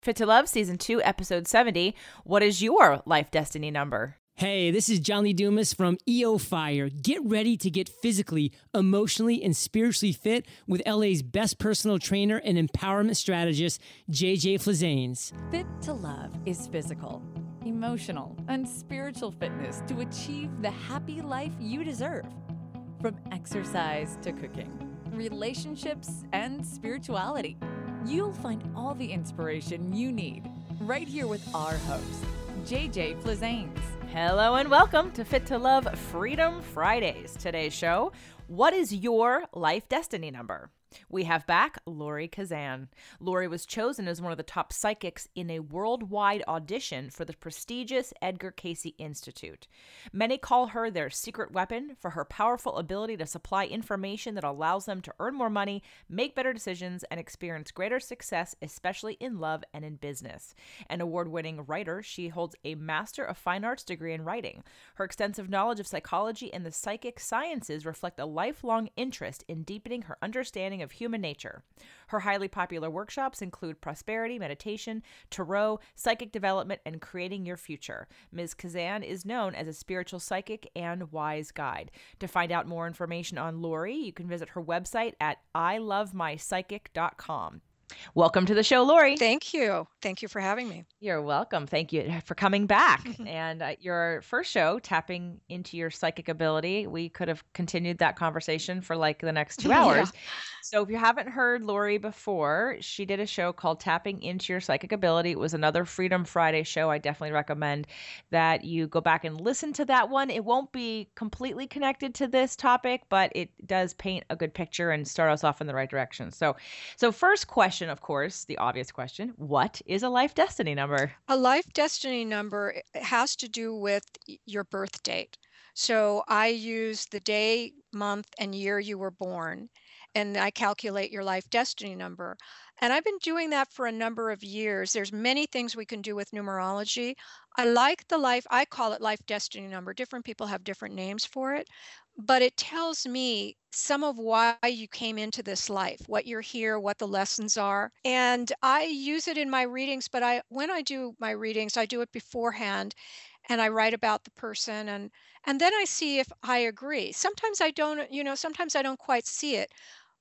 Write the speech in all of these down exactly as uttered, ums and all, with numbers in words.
Fit to Love, Season two, Episode seventy. What is your life destiny number? Hey, this is John Lee Dumas from E O Fire. Get ready to get physically, emotionally, and spiritually fit with L A's best personal trainer and empowerment strategist, J J Flizanes. Fit to Love is physical, emotional, and spiritual fitness to achieve the happy life you deserve. From exercise to cooking, relationships, and spirituality, you'll find all the inspiration you need right here with our host, J J Flizanes. Hello and welcome to Fit to Love Freedom Fridays. Today's show, what is your life destiny number? We have back Laurie Kazan. Laurie was chosen as one of the top psychics in a worldwide audition for the prestigious Edgar Cayce Institute. Many call her their secret weapon for her powerful ability to supply information that allows them to earn more money, make better decisions, and experience greater success, especially in love and in business. An award-winning writer, she holds a Master of Fine Arts degree in writing. Her extensive knowledge of psychology and the psychic sciences reflect a lifelong interest in deepening her understanding of human nature. Her highly popular workshops include prosperity, meditation, tarot, psychic development, and creating your future. Miz Kazan is known as a spiritual psychic and wise guide. To find out more information on Laurie, you can visit her website at i love my psychic dot com. Welcome to the show, Laurie. Thank you. Thank you for having me. You're welcome. Thank you for coming back. And uh, your first show, Tapping into Your Psychic Ability, we could have continued that conversation for like the next two hours. Yeah. So if you haven't heard Laurie before, she did a show called Tapping into Your Psychic Ability. It was another Freedom Friday show. I definitely recommend that you go back and listen to that one. It won't be completely connected to this topic, but it does paint a good picture and start us off in the right direction. So, so first question, of course, the obvious question, what is a life destiny number? A life destiny number has to do with your birth date. So I use the day, month, and year you were born, and I calculate your life destiny number. And I've been doing that for a number of years. There's many things we can do with numerology. I like the life, I call it life destiny number. Different people have different names for it, but it tells me some of why you came into this life, what you're here, what the lessons are. And I use it in my readings, but I when I do my readings, I do it beforehand and I write about the person and and then I see if I agree. Sometimes I don't, you know, sometimes I don't quite see it.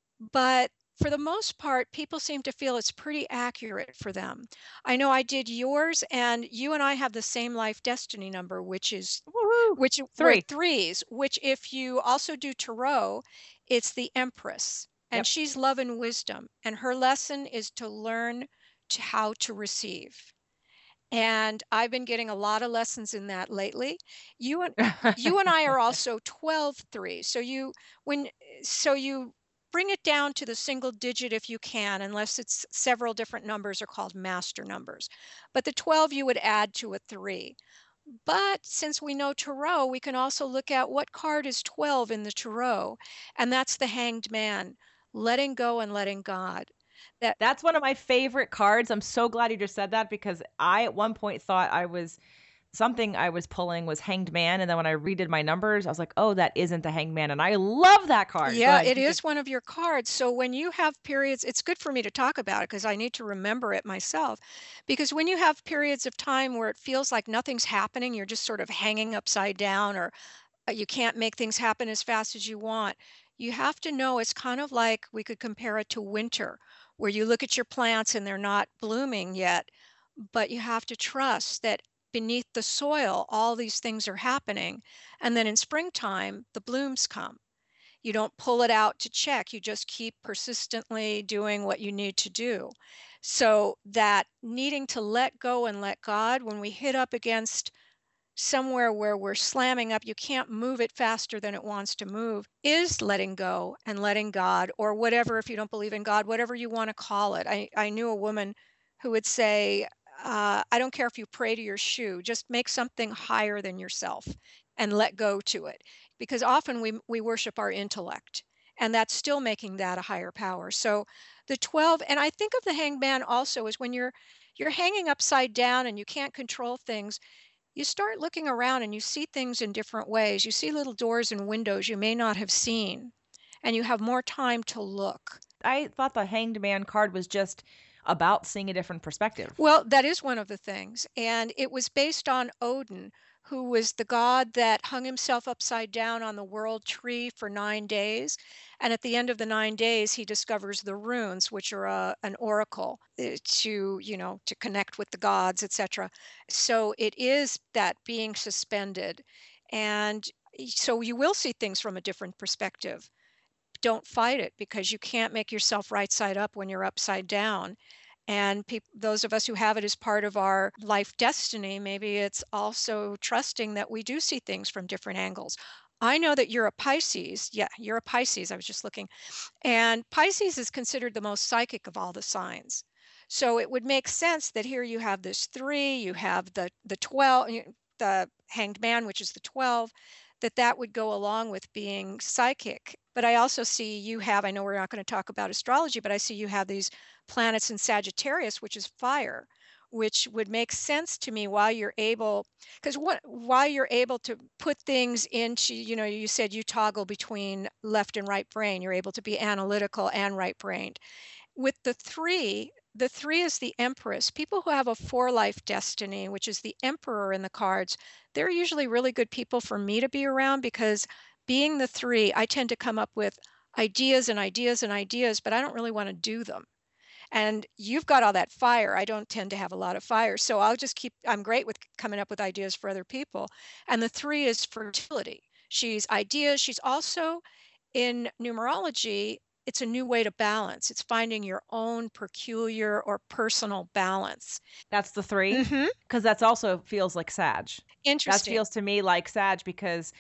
But for the most part, people seem to feel it's pretty accurate for them. I know I did yours, and you and I have the same life destiny number, which is Woo-hoo. which Three. we're threes, which if you also do tarot, it's the Empress. And Yep. she's love and wisdom. And her lesson is to learn to how to receive. And I've been getting a lot of lessons in that lately. You and you and I are also twelve threes. So you when so you bring it down to the single digit if you can, unless it's several different numbers are called master numbers. But the twelve you would add to a three. But since we know tarot, we can also look at what card is twelve in the tarot, and that's the Hanged Man, letting go and letting God. That That's one of my favorite cards. I'm so glad you just said that because I at one point thought I was something I was pulling was Hanged Man, and then when I redid my numbers, I was like, oh, that isn't the Hanged Man, and I love that card. Yeah, it is one of your cards. So when you have periods, it's good for me to talk about it because I need to remember it myself. Because when you have periods of time where it feels like nothing's happening, you're just sort of hanging upside down, or uh, you can't make things happen as fast as you want, you have to know it's kind of like we could compare it to winter, where you look at your plants and they're not blooming yet, but you have to trust that beneath the soil, all these things are happening. And then in springtime, the blooms come. You don't pull it out to check. You just keep persistently doing what you need to do. So that needing to let go and let God, when we hit up against somewhere where we're slamming up, you can't move it faster than it wants to move, is letting go and letting God, or whatever, if you don't believe in God, whatever you want to call it. I, I knew a woman who would say, uh, I don't care if you pray to your shoe, just make something higher than yourself and let go to it. Because often we, we worship our intellect, and that's still making that a higher power. So the twelve, and I think of the Hanged Man also as when you're you're hanging upside down and you can't control things, you start looking around and you see things in different ways. You see little doors and windows you may not have seen, and you have more time to look. I thought the Hanged Man card was just about seeing a different perspective. Well, that is one of the things. And it was based on Odin, who was the god that hung himself upside down on the world tree for nine days. And at the end of the nine days, he discovers the runes, which are a, an oracle uh, to, you know, to connect with the gods, et cetera. So it is that being suspended. And so you will see things from a different perspective. Don't fight it, because you can't make yourself right side up when you're upside down. And peop those of us who have it as part of our life destiny, maybe it's also trusting that we do see things from different angles. I know that you're a Pisces. Yeah, you're a Pisces. I was just looking. And Pisces is considered the most psychic of all the signs. So it would make sense that here you have this three, you have the the twelve, y- the hanged man, which is the twelve, that that would go along with being psychic. But I also see you have, I know we're not going to talk about astrology, but I see you have these planets in Sagittarius, which is fire, which would make sense to me why you're able, because what, why you're able to put things into, you know, you said you toggle between left and right brain. You're able to be analytical and right brained. With the three, the three is the Empress. People who have a four life destiny, which is the Emperor in the cards, they're usually really good people for me to be around, because being the three, I tend to come up with ideas and ideas and ideas, but I don't really want to do them. And you've got all that fire. I don't tend to have a lot of fire. So I'll just keep, I'm great with coming up with ideas for other people. And the three is fertility. She's ideas. She's also, in numerology, it's a new way to balance. It's finding your own peculiar or personal balance. That's the three, Mm-hmm. because that's also feels like Sag. That Interesting. feels to me like Sag, because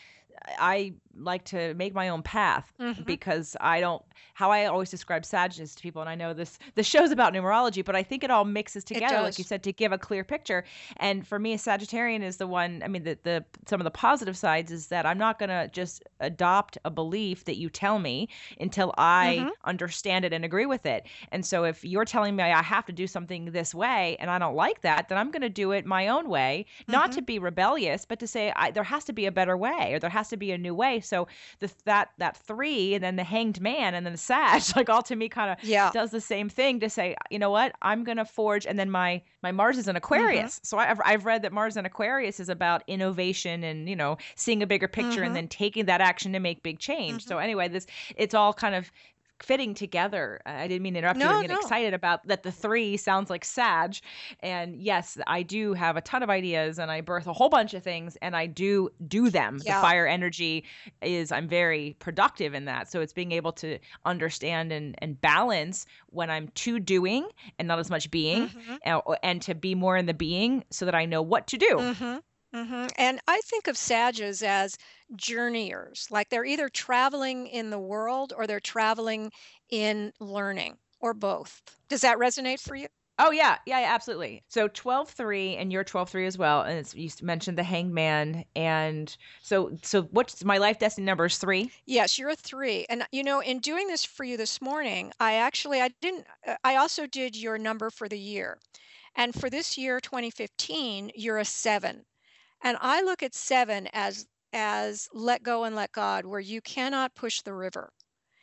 I like to make my own path, Mhm. because I don't, how I always describe Sagittarius to people, and I know this, the show's about numerology, but I think it all mixes together, like does. you said, to give a clear picture. And for me, a Sagittarian is the one, I mean, the, the some of the positive sides is that I'm not going to just adopt a belief that you tell me until I Mhm. understand it and agree with it. And so if you're telling me I have to do something this way and I don't like that, then I'm going to do it my own way, not Mhm. to be rebellious, but to say I, there has to be a better way, or there has to be a new way. So the, that that three, and then the hanged man, and then the Sag, like all to me kind of Yeah. does the same thing, to say, you know what, I'm gonna forge. And then my my Mars is in Aquarius, so I've I've read that Mars in Aquarius is about innovation and, you know, seeing a bigger picture Mhm. and then taking that action to make big change. So anyway, this it's all kind of fitting together. I didn't mean to interrupt you. No, I'm getting no. excited about that. The three sounds like Sag. And yes, I do have a ton of ideas, and I birth a whole bunch of things, and I do do them. Yeah. The fire energy is, I'm very productive in that. So it's being able to understand and, and balance when I'm too doing and not as much being, Mhm. and, and to be more in the being so that I know what to do. Mm-hmm. Mm-hmm. And I think of Sages as journeyers, like they're either traveling in the world or they're traveling in learning, or both. Does that resonate for you? Oh yeah, yeah, yeah, absolutely. So twelve three, and you're twelve three as well. And it's, you mentioned the hanged man. And so, so what's my life destiny number is three? Yes, you're a three. And you know, in doing this for you this morning, I actually I didn't uh, I also did your number for the year. And for this year, twenty fifteen, you're a seven. And I look at seven as as let go and let God, where you cannot push the river.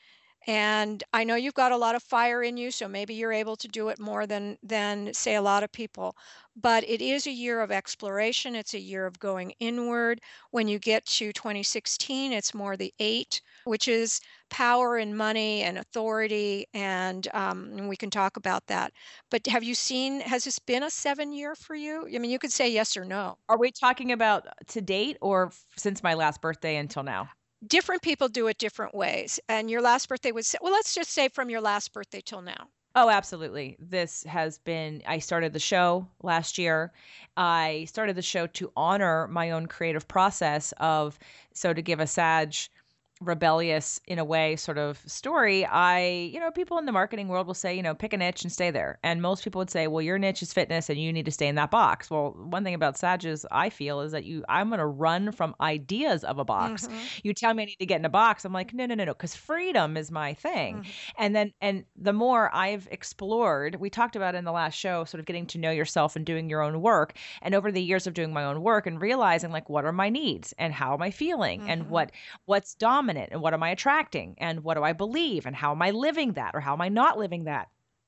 And I know you've got a lot of fire in you, so maybe you're able to do it more than than say a lot of people. But it is a year of exploration. It's a year of going inward. When you get to twenty sixteen, it's more the eight, which is power and money and authority, and um, and we can talk about that. But have you seen? Has this been a seven year for you? I mean, you could say yes or no. Are we talking about to date, or f- since my last birthday until now? Different people do it different ways. And your last birthday was, well, let's just say from your last birthday till now. Oh, absolutely. This has been, I started the show last year. I started the show to honor my own creative process of, so to give a Sag rebellious in a way sort of story, I, you know, people in the marketing world will say, you know, pick a niche and stay there. And most people would say, well, your niche is fitness and you need to stay in that box. Well, one thing about Sages, I feel, is that you, I'm going to run from ideas of a box. Mhm. You tell me I need to get in a box. I'm like, no, no, no, no, because freedom is my thing. Mhm. And then, and the more I've explored, we talked about in the last show, sort of getting to know yourself and doing your own work. And over the years of doing my own work and realizing, like, what are my needs and how am I feeling Mhm. and what, what's dominant and what am I attracting and what do I believe and how am I living that or how am I not living that?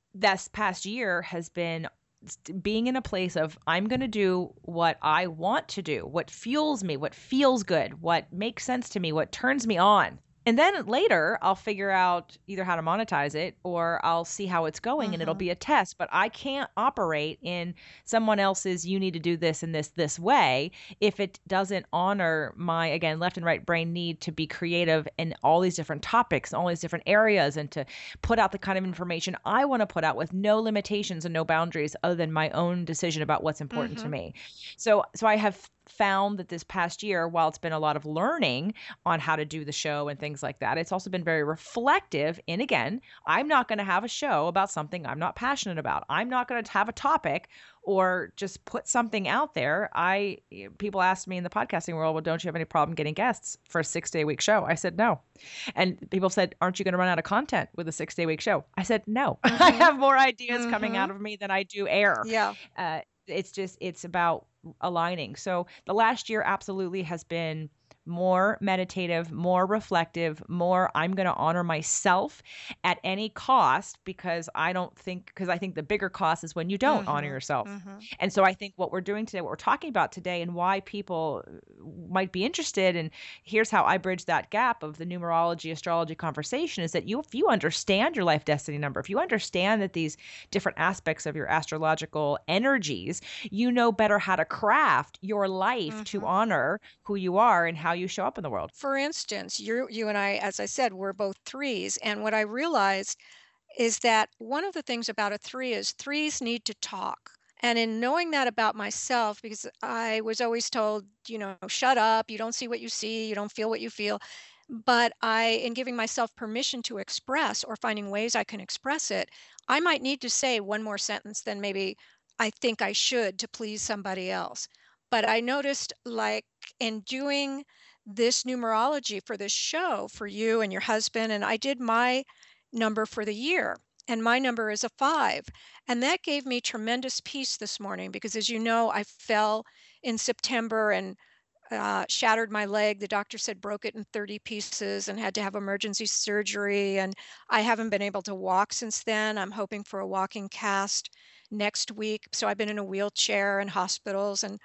this past year has been being in a place of I'm going to do what I want to do, what fuels me, what feels good, what makes sense to me, what turns me on. And then later I'll figure out either how to monetize it or I'll see how it's going and it'll Mhm. be a test. But I can't operate in someone else's, you need to do this and this, this way if it doesn't honor my, again, left and right brain need to be creative in all these different topics, all these different areas, and to put out the kind of information I want to put out with no limitations and no boundaries other than my own decision about what's important to Mhm. me. So, so I have found that this past year, while it's been a lot of learning on how to do the show and things like that, it's also been very reflective in, again, I'm not going to have a show about something I'm not passionate about. I'm not going to have a topic or just put something out there. I people asked me in the podcasting world, well, don't you have any problem getting guests for a six day week show? I said no. And people said, aren't you going to run out of content with a six day week show? I said no. I Mhm. have more ideas coming out Mhm. of me than I do air. Yeah. Uh, it's just, it's about aligning. So the last year absolutely has been more meditative, more reflective, more I'm going to honor myself at any cost, because I don't think, because I think the bigger cost is when you don't honor Mhm. yourself. Mhm. And so I think what we're doing today, what we're talking about today, and why people might be interested, and here's how I bridge that gap of the numerology, astrology conversation, is that you, if you understand your life destiny number, if you understand that these different aspects of your astrological energies, you know better how to craft your life to Mhm. honor who you are and how you show up in the world. For instance, you you and I, as I said, we're both threes, and what I realized is that one of the things about a three is threes need to talk. And in knowing that about myself, because I was always told, you know, shut up, you don't see what you see, you don't feel what you feel. But I, in giving myself permission to express or finding ways I can express it, I might need to say one more sentence than maybe I think I should to please somebody else. But I noticed, like, in doing this numerology for this show for you and your husband, and I did my number for the year. And my number is a five. And that gave me tremendous peace this morning because, as you know, I fell in September and uh, shattered my leg. The doctor said broke it in thirty pieces and had to have emergency surgery. And I haven't been able to walk since then. I'm hoping for a walking cast next week. So I've been in a wheelchair in hospitals and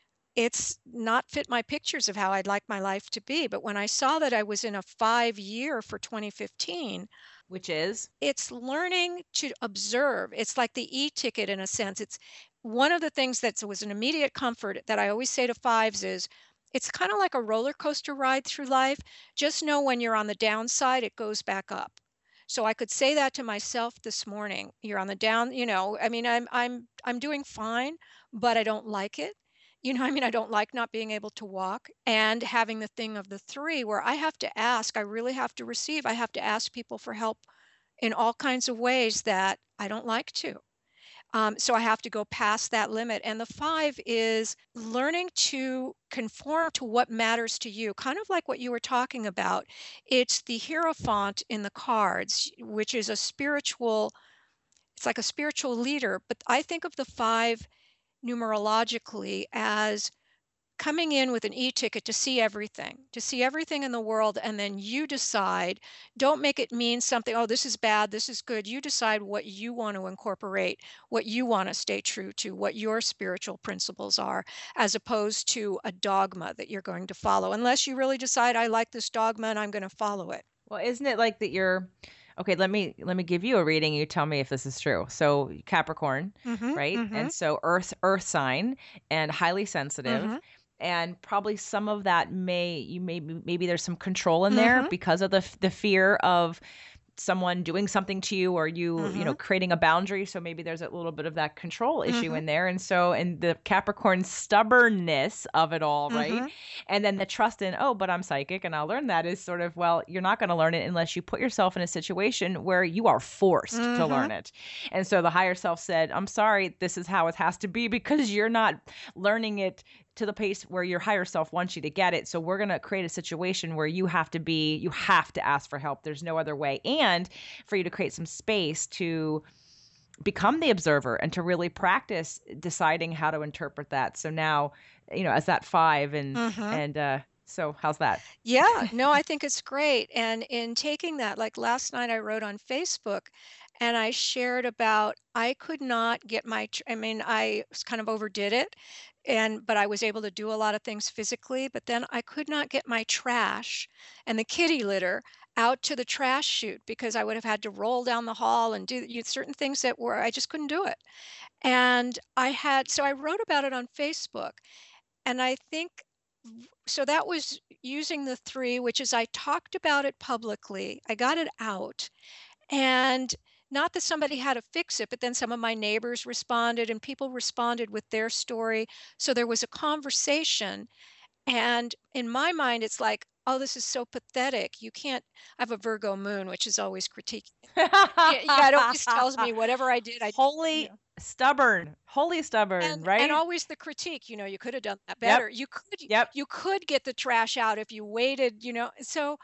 it's not fit my pictures of how I'd like my life to be. But when I saw that I was in a five year for twenty fifteen, Which is, it's learning to observe. It's like the e-ticket in a sense. It's one of the things that was an immediate comfort that I always say to fives is it's kind of like a roller coaster ride through life. Just know when you're on the downside, it goes back up. So I could say that to myself this morning. You're on the down, you know, I mean, I'm I'm I'm doing fine, but I don't like it. You know, I mean, I don't like not being able to walk and having the thing of the three where I have to ask, I really have to receive, I have to ask people for help in all kinds of ways that I don't like to. Um, so I have to go past that limit. And the five is learning to conform to what matters to you, kind of like what you were talking about. It's the Hierophant in the cards, which is a spiritual, it's like a spiritual leader. But I think of the five numerologically as coming in with an e-ticket to see everything, to see everything in the world, and then you decide, don't make it mean something, oh, this is bad, this is good. You decide what you want to incorporate, what you want to stay true to, what your spiritual principles are, as opposed to a dogma that you're going to follow, unless you really decide, I like this dogma and I'm going to follow it. well, isn't it like that you're, okay, let me let me give you a reading. You tell me if this is true. So Capricorn, Mm-hmm, right? mm-hmm, And so Earth Earth sign and highly sensitive. mm-hmm, And probably some of that may you may maybe there's some control in there mm-hmm, because of the f- the fear of someone doing something to you or you you mm-hmm, know creating a boundary, so maybe there's a little bit of that control issue mm-hmm, in there. And so, and the Capricorn stubbornness of it all, right? mm-hmm, And then the trust in, oh, but I'm psychic and I'll learn that, is sort of, well, you're not going to learn it unless you put yourself in a situation where you are forced to mm-hmm. learn it. And so the higher self said, I'm sorry, this is how it has to be because you're not learning it to the pace where your higher self wants you to get it. So we're going to create a situation where you have to be, you have to ask for help. There's no other way. And for you to create some space to become the observer and to really practice deciding how to interpret that. So now, you know, as that five and, Mm-hmm. and, uh, so how's that? Yeah, no, I think it's great. And in taking that, like last night I wrote on Facebook and I shared about I could not get my tr- I mean, I s- kind of overdid it, and but I was able to do a lot of things physically, but then I could not get my trash and the kitty litter out to the trash chute because I would have had to roll down the hall and do you know, certain things that were I just couldn't do it. And I had so I wrote about it on Facebook, and I think so that was using the three, which is I talked about it publicly. I got it out, and not that somebody had to fix it, but then some of my neighbors responded and people responded with their story. So there was a conversation. And in my mind, it's like, oh, this is so pathetic. You can't, I have a Virgo moon, which is always critique. Yeah, yeah, it always tells me whatever I did, I, you Holy know, stubborn. Holy stubborn, and and right? always the critique, you know, you could have done that Yep. better. You could Yep. you could get the trash out if you waited, you know. So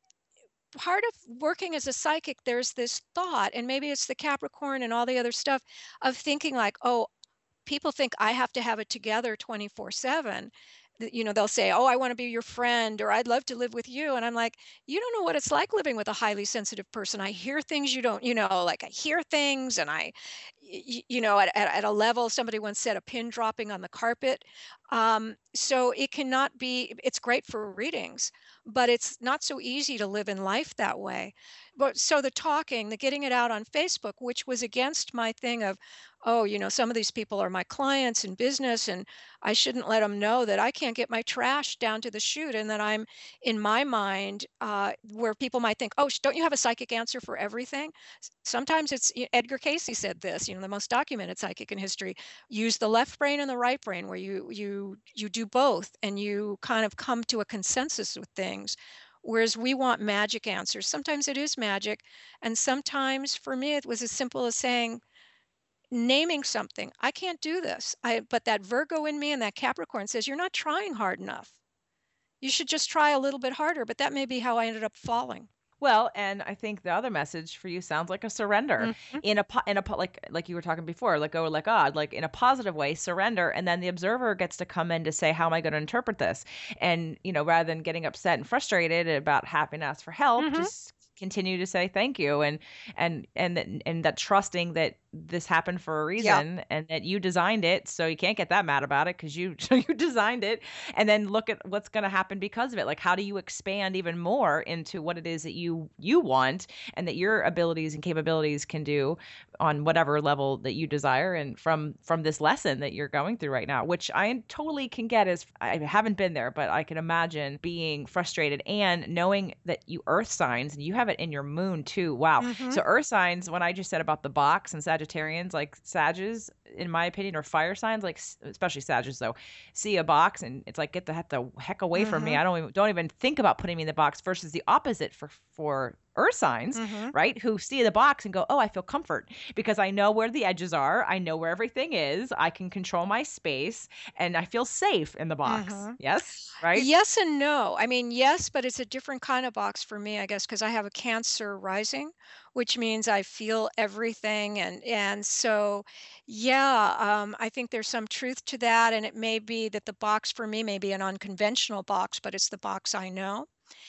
part of working as a psychic, there's this thought, and maybe it's the Capricorn and all the other stuff of thinking like, oh, people think I have to have it together twenty-four seven. Th- You know, they'll say, oh, I want to be your friend, or I'd love to live with you. And I'm like, you don't know what it's like living with a highly sensitive person. I hear things you don't, you know, like I hear things and I, y- y- you know, at, at, at a level, somebody once said a pin dropping on the carpet. Um, so it cannot be, it's great for readings, but it's not so easy to live in life that way. But so the talking, the getting it out on Facebook, which was against my thing of, oh, you know, some of these people are my clients in business, and I shouldn't let them know that I can't get my trash down to the chute, and that I'm, in my mind, uh, where people might think, oh, sh- don't you have a psychic answer for everything? S- Sometimes it's y- Edgar Casey said this, you know, the most documented psychic in history. Use the left brain and the right brain, where you you you do both, and you kind of come to a consensus with things. Whereas we want magic answers. Sometimes it is magic, and sometimes for me it was as simple as saying, naming something. I can't do this. I but that Virgo in me and that Capricorn says you're not trying hard enough. You should just try a little bit harder, but that may be how I ended up falling. Well, and I think the other message for you sounds like a surrender Mhm. in a po- in a po- like like you were talking before, let go, let God, like in a positive way, surrender, and then the observer gets to come in to say, how am I going to interpret this? And you know, rather than getting upset and frustrated about having to ask for help, Mhm. just continue to say thank you and and and that and that trusting that this happened for a Yeah. reason and that you designed it, so you can't get that mad about it because you you designed it, and then look at what's going to happen because of it. Like, how do you expand even more into what it is that you you want and that your abilities and capabilities can do on whatever level that you desire, and from from this lesson that you're going through right now, which I totally can get. As I haven't been there, but I can imagine being frustrated and knowing that you earth signs and you have it in your moon too. Wow. Mhm. So earth signs, when I just said about the box and Sagittarians, like Sages, in my opinion, are fire signs, like s- especially Sages though, see a box and it's like, get the heck, the heck away from me. Mhm. I don't even, don't even think about putting me in the box, versus the opposite for for earth signs, Mhm. right? Who see the box and go, oh, I feel comfort because I know where the edges are. I know where everything is. I can control my space and I feel safe in the box. Mhm. Yes. Right. Yes and no. I mean, yes, but it's a different kind of box for me, I guess, because I have a Cancer rising, which means I feel everything, and and so, yeah, um, I think there's some truth to that, and it may be that the box for me may be an unconventional box, but it's the box I know.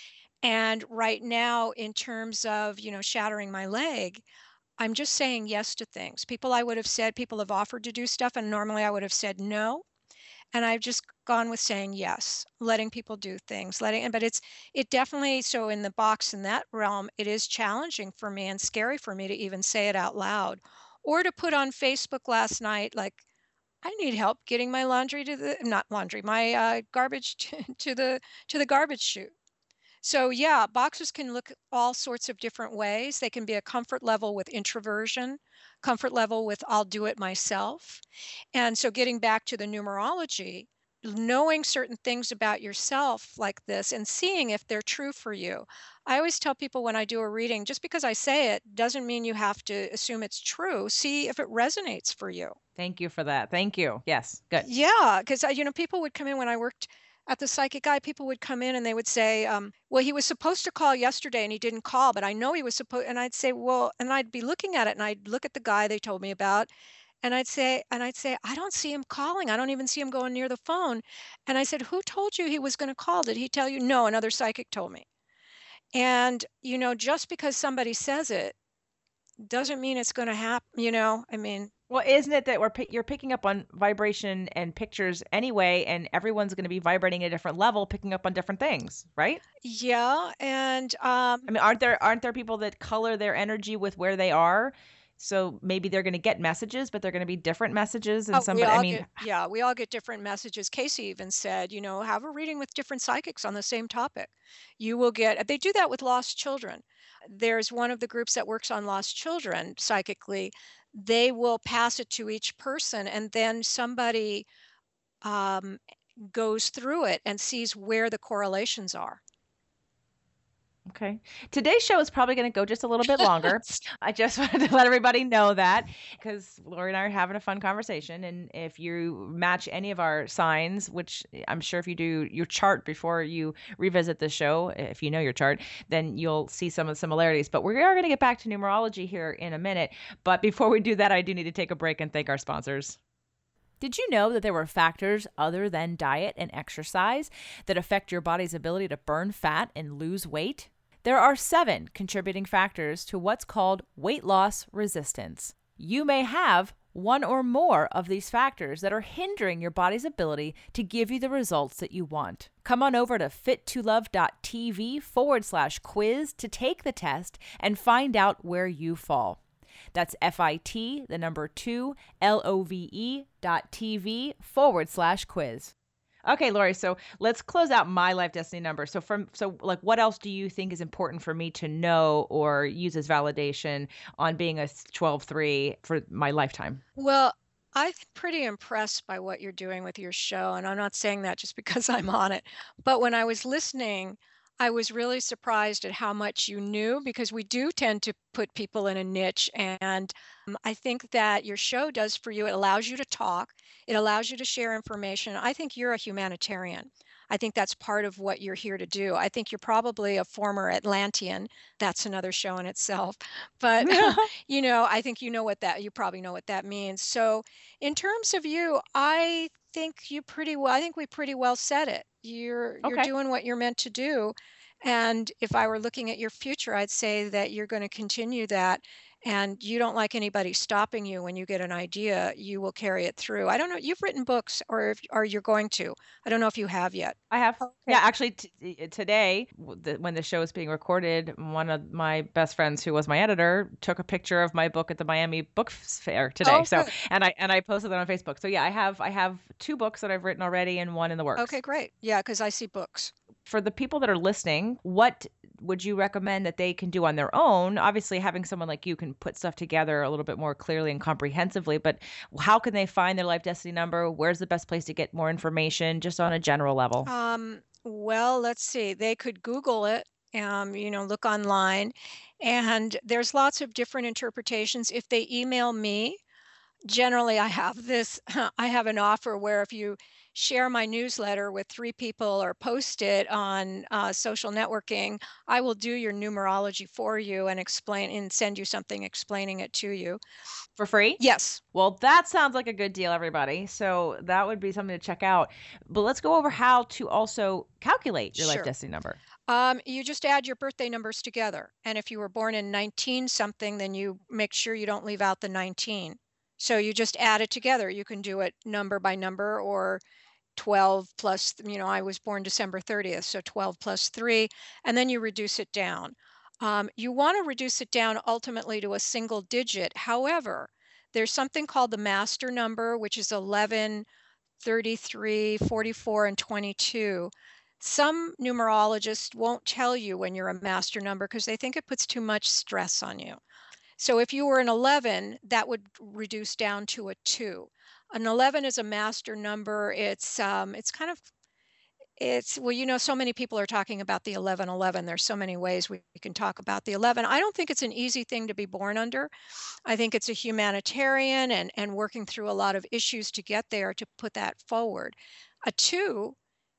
And right now, in terms of, you know, shattering my leg, I'm just saying yes to things. People I would have said, people have offered to do stuff, and normally I would have said no. And I've just gone with saying yes, letting people do things, letting, but it's, it definitely, so in the box in that realm, it is challenging for me and scary for me to even say it out loud or to put on Facebook last night, like, I need help getting my laundry to the, not laundry, my uh, garbage to, to the, to the garbage chute. So yeah, boxes can look all sorts of different ways. They can be a comfort level with introversion, comfort level with I'll do it myself. And so getting back to the numerology, knowing certain things about yourself like this and seeing if they're true for you. I always tell people when I do a reading, just because I say it doesn't mean you have to assume it's true. See if it resonates for you. Thank you for that. Thank you. Yes. Good. Yeah, because you know, people would come in when I worked at the Psychic Eye. People would come in and they would say, um, "Well, he was supposed to call yesterday and he didn't call, but I know he was supposed." And I'd say, "Well," and I'd be looking at it and I'd look at the guy they told me about, and I'd say, and I'd say, "I don't see him calling. I don't even see him going near the phone." And I said, "Who told you he was going to call? Did he tell you?" "No, another psychic told me." And you know, just because somebody says it doesn't mean it's going to happen, you know? I mean, Well, isn't it that we're pick you're picking up on vibration and pictures anyway, and everyone's gonna be vibrating at a different level, picking up on different things, right? yeah, and um I mean, aren't there aren't there people that color their energy with where they are? So maybe they're gonna get messages, but they're gonna be different messages and oh, we somebody I all mean, get yeah, we all get different messages. Casey even said, you know, have a reading with different psychics on the same topic. You will get they do that with lost children. There's one of the groups that works on lost children psychically. They will pass it to each person and then somebody um goes through it and sees where the correlations are. okay. Today's show is probably going to go just a little bit longer. I just wanted to let everybody know that because Lori and I are having a fun conversation. And if you match any of our signs, which I'm sure if you do your chart before you revisit the show, if you know your chart, then you'll see some of the similarities. But we are going to get back to numerology here in a minute. But before we do that, I do need to take a break and thank our sponsors. Did you know that there were factors other than diet and exercise that affect your body's ability to burn fat and lose weight? There are seven contributing factors to what's called weight loss resistance. You may have one or more of these factors that are hindering your body's ability to give you the results that you want. Come on over to fit2love.tv forward slash quiz to take the test and find out where you fall. That's F-I-T, the number two, L-O-V-E dot TV forward slash quiz. Okay, Lori, so let's close out my life destiny number. So from so like what else do you think is important for me to know or use as validation on being a twelve three for my lifetime? Well, I'm pretty impressed by what you're doing with your show, and I'm not saying that just because I'm on it. But when I was listening, I was really surprised at how much you knew because we do tend to put people in a niche. And um, I think that your show does for you. It allows you to talk, it allows you to share information. I think you're a humanitarian. I think that's part of what you're here to do. I think you're probably a former Atlantean. That's another show in itself. But, you know, I think you know what that, you probably know what that means. So, in terms of you, I think you pretty well, I think we pretty well said it. You're you're Okay. doing what you're meant to do. And if I were looking at your future, I'd say that you're going to continue that. And you don't like anybody stopping you when you get an idea, you will carry it through. I don't know, you've written books or if, or you're going to. I don't know if you have yet. I have. Okay. Yeah, actually, t- today, w- the, when the show is being recorded, one of my best friends, who was my editor, took a picture of my book at the Miami Book Fair today. Oh, So, good. and I and I posted that on Facebook. So yeah, I have I have two books that I've written already, and one in the works. Okay, great. Yeah, because I see books. For the people that are listening, what would you recommend that they can do on their own? Obviously, having someone like you can put stuff together a little bit more clearly and comprehensively, but how can they find their life destiny number? Where's the best place to get more information, just on a general level? Um, well, let's see. They could Google it, um, you know, look online, and there's lots of different interpretations. If they email me, generally I have this, I have an offer where if you share my newsletter with three people or post it on uh, social networking, I will do your numerology for you and explain and send you something explaining it to you. For free? Yes, Well, that sounds like a good deal, everybody. So that would be something to check out. But let's go over how to also calculate your life sure. destiny number. Um, you just add your birthday numbers together. And if you were born in nineteen something, then you make sure you don't leave out the nineteen. So you just add it together. You can do it number by number or twelve plus, you know, I was born December thirtieth, so twelve plus three, and then you reduce it down. Um, you want to reduce it down ultimately to a single digit. However, there's something called the master number, which is eleven, thirty-three, forty-four, and twenty-two. Some numerologists won't tell you when you're a master number because they think it puts too much stress on you. So if you were an eleven, that would reduce down to a two. An eleven is a master number. It's um, it's kind of it's well, you know, so many people are talking about the eleven eleven. There's so many ways we, we can talk about the eleven. I don't think it's an easy thing to be born under. I think it's a humanitarian and and working through a lot of issues to get there to put that forward. A two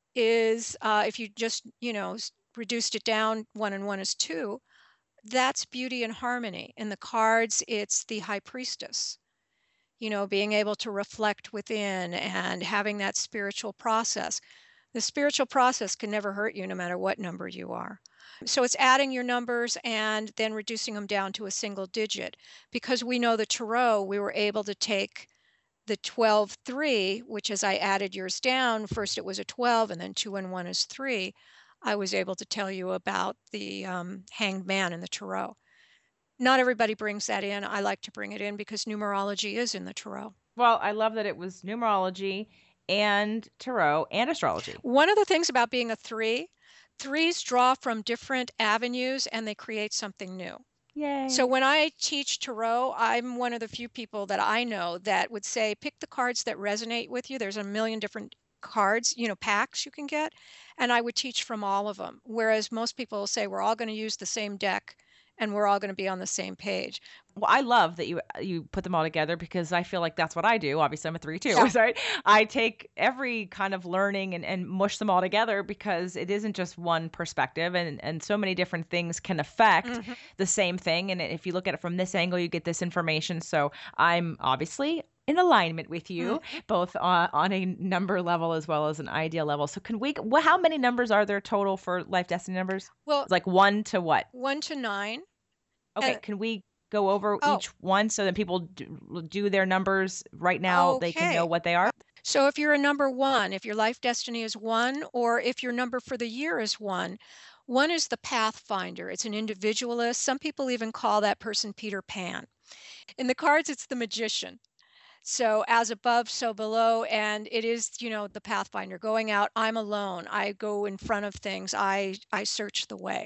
is uh, if you just you know s- reduced it down, one and one is two. That's beauty and harmony. In the cards, it's the high priestess, you know, being able to reflect within and having that spiritual process. The spiritual process can never hurt you no matter what number you are. So it's adding your numbers and then reducing them down to a single digit. Because we know the tarot, we were able to take the twelve three, which as I added yours down, first it was a twelve and then two and one is three. I was able to tell you about the um, hanged man in the tarot. Not everybody brings that in. I like to bring it in because numerology is in the tarot. Well, I love that it was numerology and tarot and astrology. One of the things about being a three, threes draw from different avenues and they create something new. Yay. So when I teach tarot, I'm one of the few people that I know that would say, pick the cards that resonate with you. There's a million different cards, you know, packs you can get. And I would teach from all of them. Whereas most people will say, we're all going to use the same deck and we're all going to be on the same page. Well, I love that you you put them all together because I feel like that's what I do. Obviously, I'm a three too, Yeah. right? I take every kind of learning and, and mush them all together because it isn't just one perspective, and, and so many different things can affect Mhm. the same thing. And if you look at it from this angle, you get this information. So I'm obviously in alignment with you, Mhm. both on, on a number level as well as an idea level. So can we, well, how many numbers are there total for life destiny numbers? Well, It's like one to what? one to nine. Okay, And can we go over oh, each one so that people do, do their numbers right now? They can know okay. what they are. So if you're a number one, if your life destiny is one, or if your number for the year is one, one is the pathfinder. It's an individualist. Some people even call that person Peter Pan. In the cards, it's the magician. So as above, so below. And it is, you know, the pathfinder going out. I'm alone. I go in front of things. I, I search the way.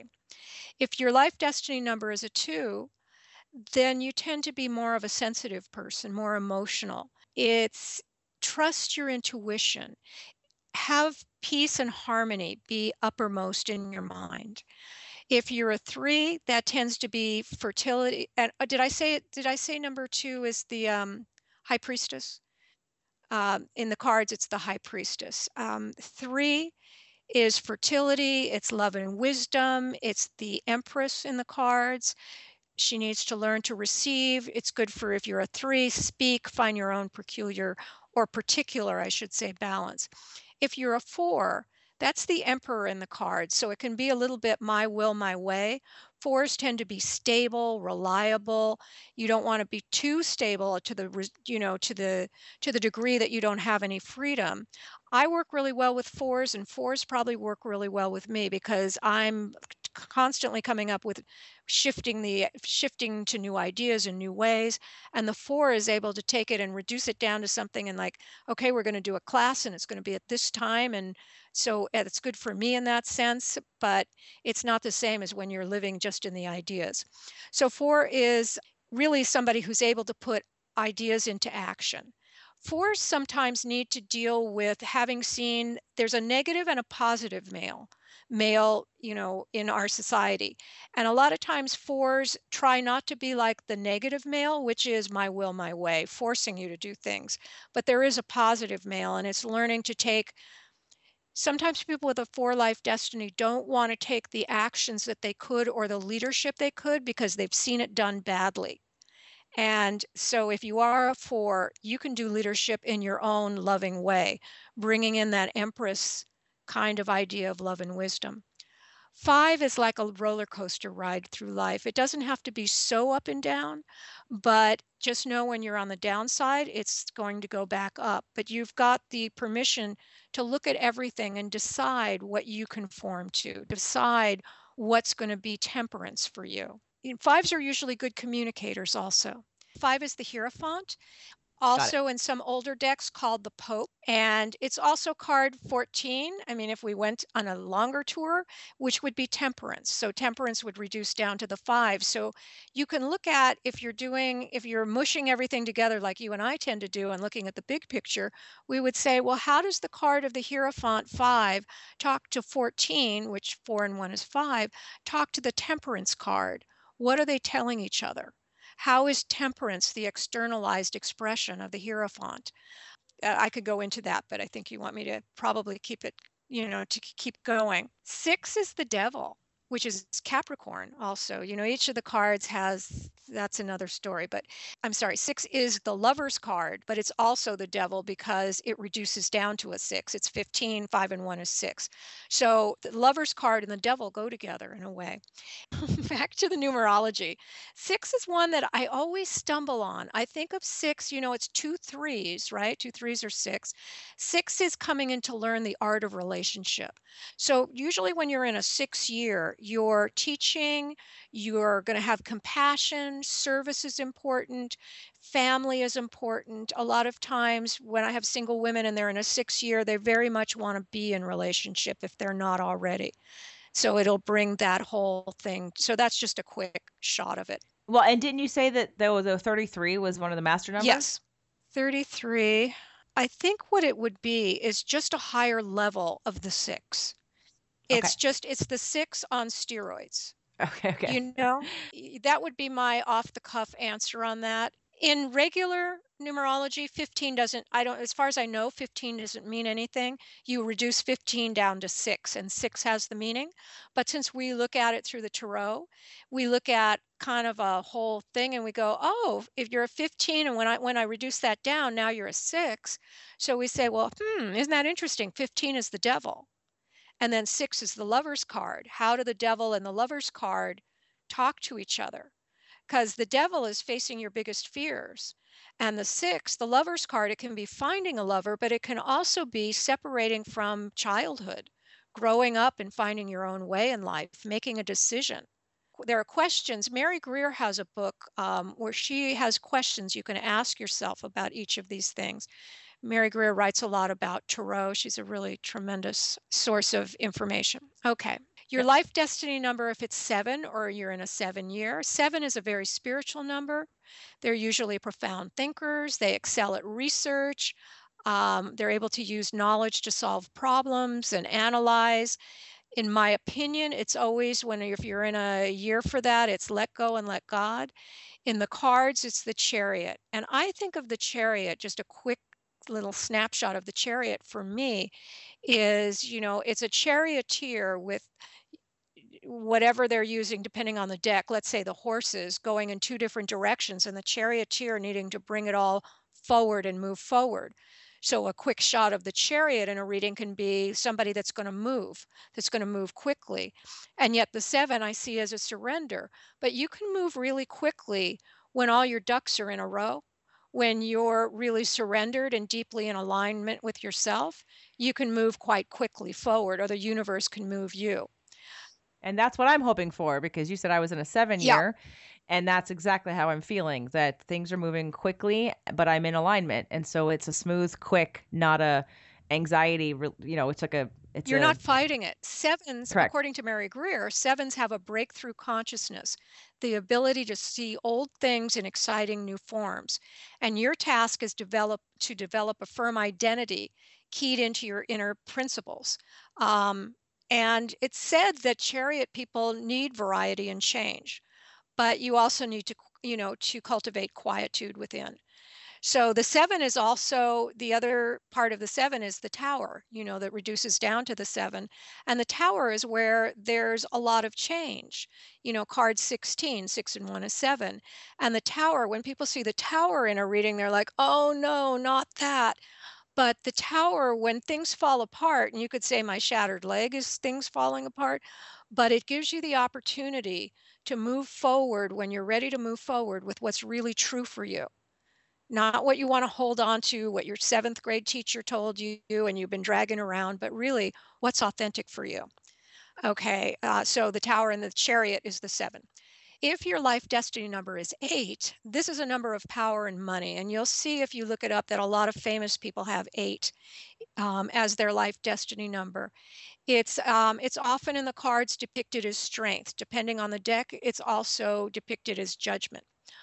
If your life destiny number is a two, then you tend to be more of a sensitive person, more emotional. It's trust your intuition. Have peace and harmony be uppermost in your mind. If you're a three, that tends to be fertility. And uh, did I say it? Did I say number two is the um, high priestess? Um, in the cards, it's the high priestess. Um, three is fertility. It's love and wisdom. It's the empress in the cards. She needs to learn to receive. It's good for if you're a three, speak, find your own peculiar or particular, I should say, balance. If you're a four, that's the emperor in the cards. So it can be a little bit my will, my way. Fours tend to be stable, reliable. You don't want to be too stable to the, you know, to the to the degree that you don't have any freedom. I work really well with fours, and fours probably work really well with me because I'm constantly coming up with shifting the shifting to new ideas and new ways, and the four is able to take it and reduce it down to something and like, okay, we're going to do a class and it's going to be at this time, and so it's good for me in that sense, but it's not the same as when you're living just in the ideas. So four is really somebody who's able to put ideas into action. Fours sometimes need to deal with having seen there's a negative and a positive male male, you know, in our society. And a lot of times fours try not to be like the negative male, which is my will, my way, forcing you to do things. But there is a positive male, and it's learning to take. Sometimes people with a four life destiny don't want to take the actions that they could or the leadership they could because they've seen it done badly. And so if you are a four, you can do leadership in your own loving way, bringing in that empress kind of idea of love and wisdom. Five is like a roller coaster ride through life. It doesn't have to be so up and down, but just know when you're on the downside, it's going to go back up. But you've got the permission to look at everything and decide what you conform to, decide what's going to be temperance for you. Fives are usually good communicators also. Five is the Hierophant, also in some older decks called the Pope. And it's also card fourteen. I mean, if we went on a longer tour, which would be temperance. So temperance would reduce down to the five. So you can look at if you're doing, if you're mushing everything together like you and I tend to do and looking at the big picture, we would say, well, how does the card of the Hierophant five talk to fourteen, which four and one is five, talk to the temperance card? What are they telling each other? How is temperance the externalized expression of the Hierophant? Uh, I could go into that, but I think you want me to probably keep it, you know, to keep going. Six is the devil. which is Capricorn also. You know, each of the cards has, that's another story, but I'm sorry, six is the lover's card, but it's also the devil because it reduces down to a six. It's fifteen, five and one is six. So the lover's card and the devil go together in a way. Back to the numerology. Six is one that I always stumble on. I think of six, you know, it's two threes, right? Two threes are six. Six is coming in to learn the art of relationship. So usually when you're in a six year, you're teaching, you're going to have compassion, service is important, family is important. A lot of times when I have single women and they're in a six year, they very much want to be in relationship if they're not already. So it'll bring that whole thing. So that's just a quick shot of it. Well, and didn't you say that though the thirty-three was one of the master numbers? Yes. thirty-three. I think what it would be is just a higher level of the six. It's Okay. just, it's the six on steroids. Okay, okay. You know, Y- that would be my off the cuff answer on that. In regular numerology, fifteen doesn't, I don't, as far as I know, fifteen doesn't mean anything. You reduce fifteen down to six, and six has the meaning. But since we look at it through the tarot, we look at kind of a whole thing and we go, oh, if you're a fifteen and when I when I reduce that down, now you're a six. So we say, well, hmm, isn't that interesting? fifteen is the devil. And then six is the lover's card. How do the devil and the lover's card talk to each other? Because the devil is facing your biggest fears. And the six, the lover's card, it can be finding a lover, but it can also be separating from childhood, growing up and finding your own way in life, making a decision. There are questions. Mary Greer has a book um, where she has questions you can ask yourself about each of these things. Mary Greer writes a lot about tarot. She's a really tremendous source of information. Okay. Your Yep. life destiny number, if it's seven or you're in a seven year, seven is a very spiritual number. They're usually profound thinkers. They excel at research. Um, they're able to use knowledge to solve problems and analyze. In my opinion, it's always when, if you're in a year for that, it's let go and let God. In the cards, it's the Chariot. And I think of the Chariot, just a quick little snapshot of the Chariot for me is, you know, it's a charioteer with whatever they're using depending on the deck. Let's say the horses going in two different directions and the charioteer needing to bring it all forward and move forward. So a quick shot of the Chariot in a reading can be somebody that's going to move, that's going to move quickly. And yet the seven I see as a surrender. But you can move really quickly when all your ducks are in a row. When you're really surrendered and deeply in alignment with yourself, you can move quite quickly forward, or the universe can move you. And that's what I'm hoping for, because you said I was in a seven Yeah. year, and that's exactly how I'm feeling, that things are moving quickly, but I'm in alignment. And so it's a smooth, quick, not a anxiety, re- you know, it's like a, it's You're a, not fighting it. Sevens, Correct. according to Mary Greer, sevens have a breakthrough consciousness, the ability to see old things in exciting new forms. And your task is develop to develop a firm identity keyed into your inner principles. Um, and it's said that Chariot people need variety and change, but you also need to, you know, to cultivate quietude within. So the seven is also, the other part of the seven is the tower, you know, that reduces down to the seven. And the tower is where there's a lot of change. You know, card sixteen, six and one is seven. And the tower, when people see the tower in a reading, they're like, oh no, not that. But the tower, when things fall apart, and you could say my shattered leg is things falling apart, but it gives you the opportunity to move forward when you're ready to move forward with what's really true for you. Not what you want to hold on to, what your seventh grade teacher told you and you've been dragging around, but really what's authentic for you. Okay, uh, so the tower and the Chariot is the seven. If your life destiny number is eight, this is a number of power and money. And you'll see if you look it up that a lot of famous people have eight um, as their life destiny number. It's um, it's often in the cards depicted as strength. Depending on the deck, it's also depicted as judgment.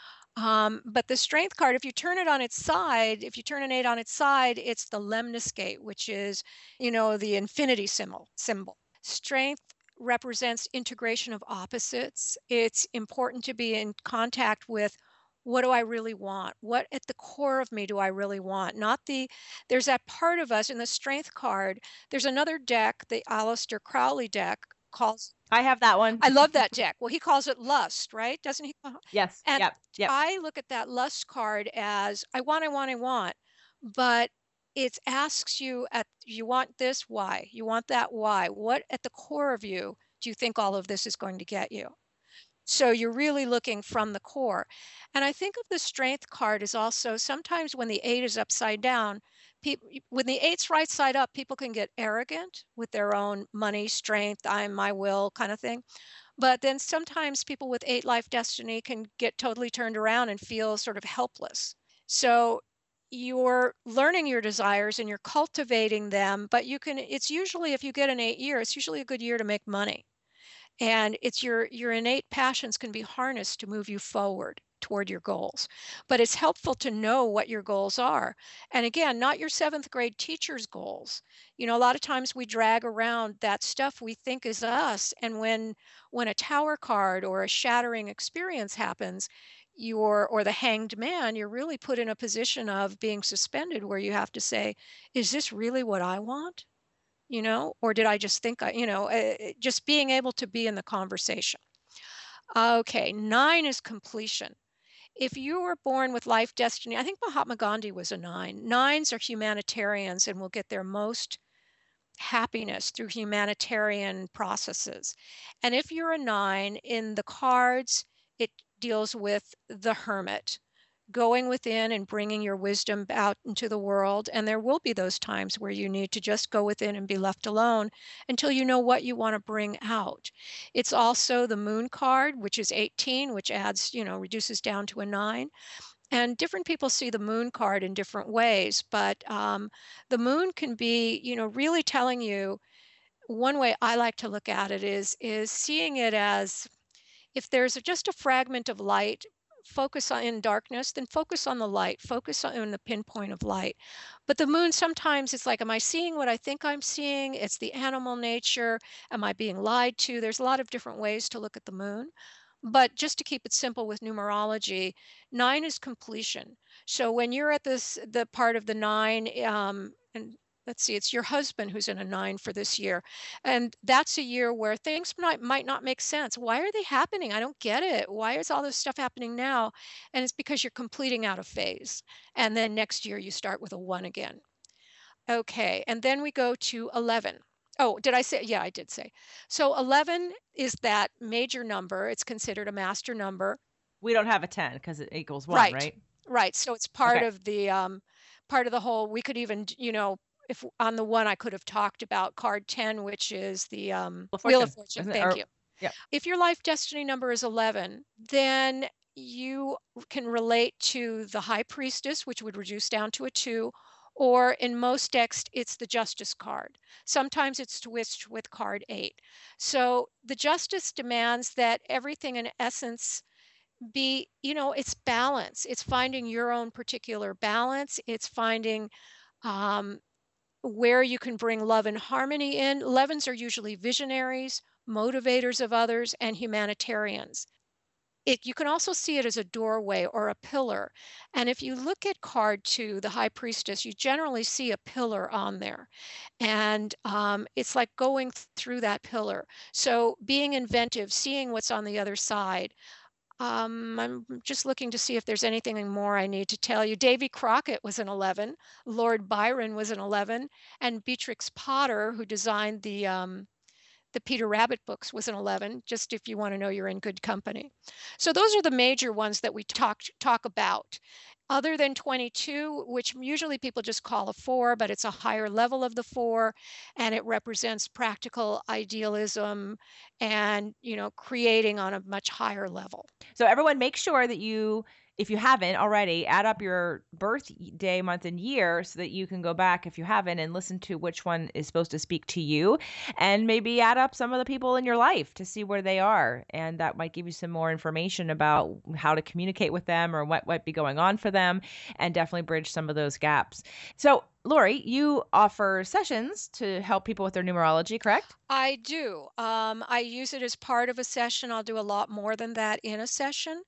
Um, but the strength card, if you turn it on its side, if you turn an eight on its side, it's the lemniscate, which is, you know, the infinity symbol. symbol. Strength represents integration of opposites. It's important to be in contact with what do I really want? What at the core of me do I really want? Not the, there's that part of us in the strength card. There's another deck, the Aleister Crowley deck, calls, I have that one. I love that deck. Well, he calls it lust, right? Doesn't he? Yes. And Yep. Yep. I look at that lust card as I want, I want, I want, but it asks you at you want this, why? You want that, why? What at the core of you do you think all of this is going to get you? So you're really looking from the core. And I think of the strength card as also sometimes when the eight is upside down, people when the eight's right side up, people can get arrogant with their own money, strength, I'm my will kind of thing. But then sometimes people with eight life destiny can get totally turned around and feel sort of helpless. So you're learning your desires and you're cultivating them, but you can, it's usually, if you get an eight year, it's usually a good year to make money. And it's your your innate passions can be harnessed to move you forward toward your goals. But it's helpful to know what your goals are. And again, not your seventh grade teacher's goals. You know, a lot of times we drag around that stuff we think is us. And when when a tower card or a shattering experience happens, you're or the hanged man, you're really put in a position of being suspended where you have to say, is this really what I want? You know, or did I just think I, you know, uh, just being able to be in the conversation. Okay, nine is completion. If you were born with life destiny, I think Mahatma Gandhi was a nine. Nines are humanitarians and will get their most happiness through humanitarian processes. And if you're a nine, in the cards, it deals with the hermit, going within and bringing your wisdom out into the world. And there will be those times where you need to just go within and be left alone until you know what you want to bring out. It's also the moon card, which is eighteen, which adds, you know, reduces down to a nine. And different people see the moon card in different ways, but um, the moon can be, you know, really telling you, one way I like to look at it is, is seeing it as if there's just a fragment of light, focus on in darkness, then focus on the light, focus on the pinpoint of light. But the moon, sometimes it's like, am I seeing what I think I'm seeing? It's the animal nature. Am I being lied to? There's a lot of different ways to look at the moon. But just to keep it simple with numerology, nine is completion. So when you're at this, the part of the nine, um, and let's see, it's your husband who's in a nine for this year. And that's a year where things might, might not make sense. Why are they happening? I don't get it. Why is all this stuff happening now? And it's because you're completing out a phase. And then next year you start with a one again. Okay, and then we go to eleven. Oh, did I say? Yeah, I did say. So eleven is that major number. It's considered a master number. We don't have a ten because it equals one, Right, right? right. So it's part Okay. of the um, part of the whole. We could even, you know, if on the one I could have talked about card ten, which is the um, Wheel of Wheel of Fortune, Fortune. isn't it? Thank Or, you. yeah. If your life destiny number is eleven, then you can relate to the High Priestess, which would reduce down to a two, or in most decks, it's the Justice card. Sometimes it's switched with card eight. So the Justice demands that everything in essence be, you know, it's balance. It's finding your own particular balance. It's finding um, where you can bring love and harmony in. elevens are usually visionaries, motivators of others, and humanitarians. It, you can also see it as a doorway or a pillar. And if you look at card two, the High Priestess, you generally see a pillar on there. And um, it's like going th- through that pillar. So being inventive, seeing what's on the other side. Um, I'm just looking to see if there's anything more I need to tell you. Davy Crockett was an eleven, Lord Byron was an eleven, and Beatrix Potter, who designed the um, the Peter Rabbit books, was an eleven, just if you want to know you're in good company. So those are the major ones that we talk talk about. Other than twenty-two, which usually people just call a four, but it's a higher level of the four, and it represents practical idealism and, you know, creating on a much higher level. So everyone, make sure that you, if you haven't already, add up your birthday, month, and year so that you can go back, if you haven't, and listen to which one is supposed to speak to you, and maybe add up some of the people in your life to see where they are. And that might give you some more information about how to communicate with them or what might be going on for them, and definitely bridge some of those gaps. So Lori, you offer sessions to help people with their numerology, correct? I do. Um, I use it as part of a session. I'll do a lot more than that in a session.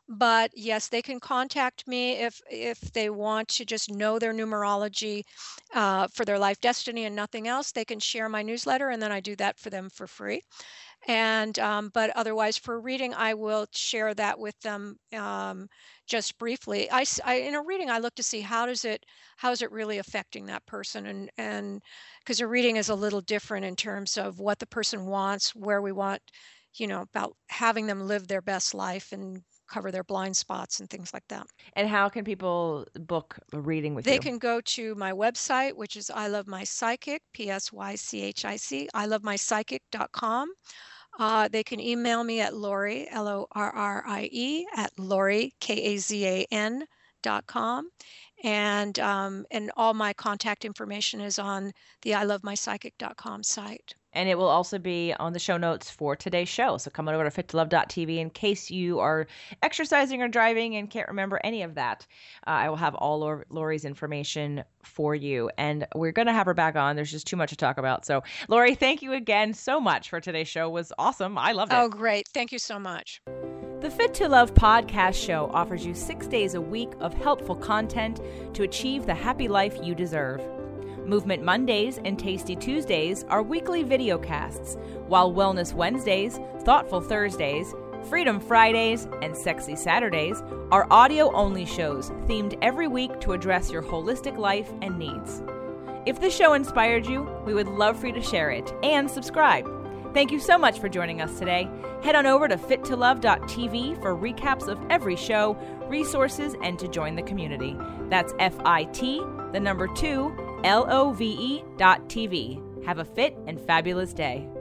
But yes, they can contact me if if they want to just know their numerology uh, for their life destiny and nothing else. They can share my newsletter, and then I do that for them for free. And um, but otherwise, for a reading, I will share that with them um, just briefly. I, s- I- in a reading, I look to see how does it how is it really affecting that person, and and because a reading is a little different in terms of what the person wants, where we want, you know, about having them live their best life and cover their blind spots and things like that. And how can people book a reading with They you? can go to my website, which is I Love My Psychic, P S Y C H I C, I love my psychic dot com. Uh, they can email me at Lorrie, L O R R I E, at Lorrie, K A Z A N dot com. And, um, and all my contact information is on the I love my psychic dot com site. And it will also be on the show notes for today's show. So come on over to fit to love dot t v in case you are exercising or driving and can't remember any of that. Uh, I will have all Lor- Lori's information for you. And we're going to have her back on. There's just too much to talk about. So, Lori, thank you again so much for today's show. It was awesome. I loved it. Oh, great. Thank you so much. The Fit to Love podcast show offers you six days a week of helpful content to achieve the happy life you deserve. Movement Mondays and Tasty Tuesdays are weekly video casts, while Wellness Wednesdays, Thoughtful Thursdays, Freedom Fridays, and Sexy Saturdays are audio-only shows themed every week to address your holistic life and needs. If this show inspired you, we would love for you to share it and subscribe. Thank you so much for joining us today. Head on over to fit to love dot t v for recaps of every show, resources, and to join the community. That's F I T, the number two, L O V E dot T V. Have a fit and fabulous day.